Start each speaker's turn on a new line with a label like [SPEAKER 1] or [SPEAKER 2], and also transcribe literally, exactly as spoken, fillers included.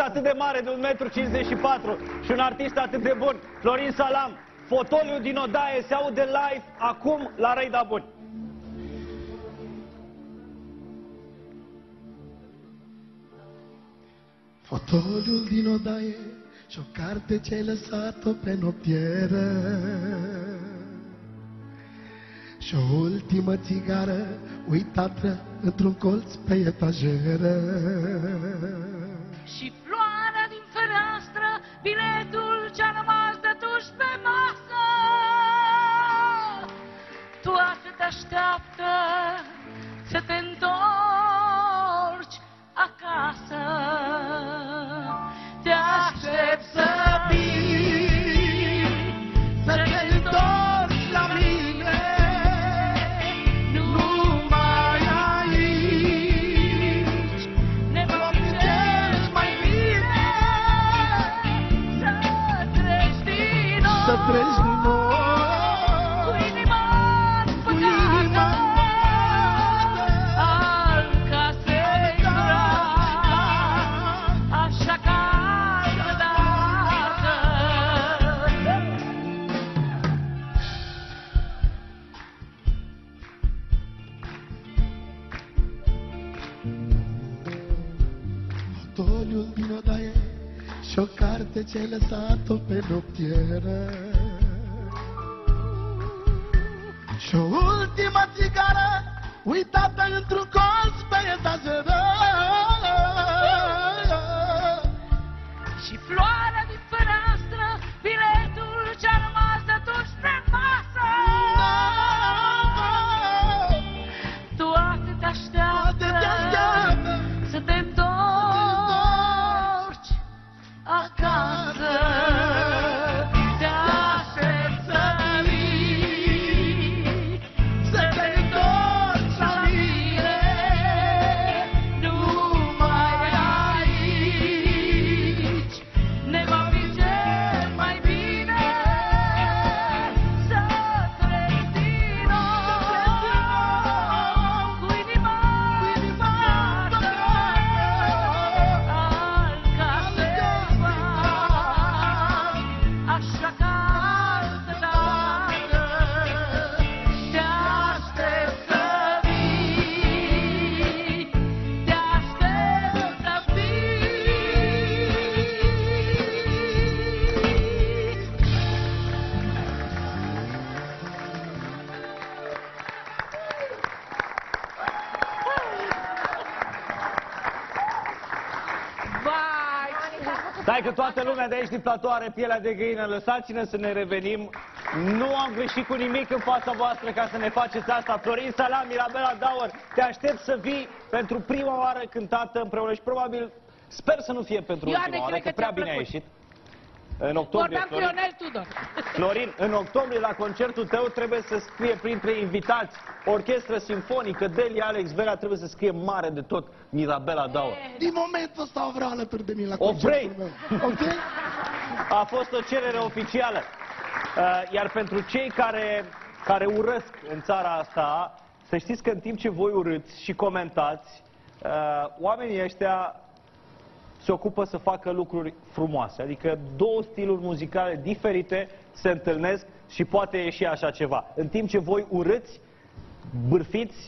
[SPEAKER 1] atât de mare de un metru cincizeci și patru și un artist atât de bun, Florin Salam, fotoliul din odaie se aude live acum la Răi Da Buni.
[SPEAKER 2] Fotoliul din odaie și o carte ce-ai lăsat-o pe noptieră și o ultimă țigară uitată într-un colț pe etajeră.
[SPEAKER 3] Și floarea din fereastră, biletul ce-a rămas de tuși pe masă. Toate te așteaptă să te întorci acasă. Te aștept să vii, să te întorci la mine. Numai aici ne vom înțelege mai bine. Să treci din nou,
[SPEAKER 2] Să treci din nou
[SPEAKER 3] cu inima spătată, al casei drag, așa ca altădată.
[SPEAKER 2] fotoliul din odaie și o carte ce-ai lăsat-o pe noptieră și o ultimă țigară uitată într-un colț pe etajeră.
[SPEAKER 3] Și floarea din fereastră, biletul ce-a rămas de atunci pe masă. Toate te așteaptă să te întorci acasă. Te aștept să vii, să te întorci la mine. Numai aici ne va merge mai bine. Să treci din nou, cu inima spătată, al casei drag, așa ca altădată. Te aștept să vii, te aștept să Vai!
[SPEAKER 1] Stai că toată lumea de aici din platou are pielea de găină. Lăsați-ne să ne revenim. Nu am greșit cu nimic în fața voastră ca să ne faceți asta. Florin Salam, Mirabela Daur, te aștept să vii pentru prima oară cântată împreună și probabil, sper să nu fie pentru
[SPEAKER 3] Ioane,
[SPEAKER 1] ultima oară,
[SPEAKER 3] cred
[SPEAKER 1] că
[SPEAKER 3] că
[SPEAKER 1] prea
[SPEAKER 3] ți-a
[SPEAKER 1] bine a
[SPEAKER 3] plăcut.
[SPEAKER 1] ieșit. În octombrie,
[SPEAKER 3] Vorbeam cu
[SPEAKER 1] Florin,
[SPEAKER 3] Ionel Tudor.
[SPEAKER 1] Florin, în octombrie la concertul tău trebuie să scrie printre invitați Orchestră Simfonică, Delia Alex Vera, trebuie să scrie mare de tot Mirabela Daur.
[SPEAKER 2] Din momentul ăsta o vreau alături de mine la
[SPEAKER 1] O
[SPEAKER 2] concertul
[SPEAKER 1] vrei?
[SPEAKER 2] meu. Ok?
[SPEAKER 1] A fost o cerere oficială. Uh, Iar pentru cei care, care urăsc în țara asta, să știți că în timp ce voi urâți și comentați, uh, oamenii ăștia se ocupă să facă lucruri frumoase. Adică două stiluri muzicale diferite se întâlnesc și poate ieși așa ceva. În timp ce voi urâți, bârfiți,